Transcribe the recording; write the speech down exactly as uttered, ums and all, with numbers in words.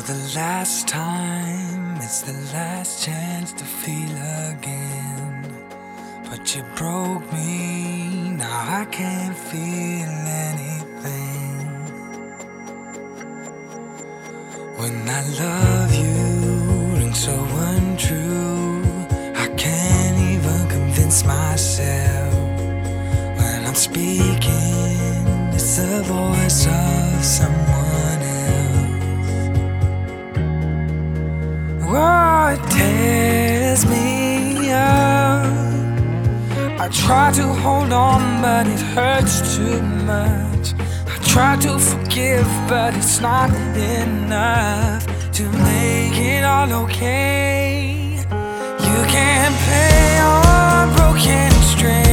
the last time, it's the last chance to feel again. But you broke me, now I can't feel anything. When I love you, rings so untrue, I can't even convince myself. When I'm speaking, it's the voice of someone else. Oh, it tears me up. I try to hold on, but it hurts too much. I try to forgive, but it's not enough to make it all okay. You can't play on broken strings.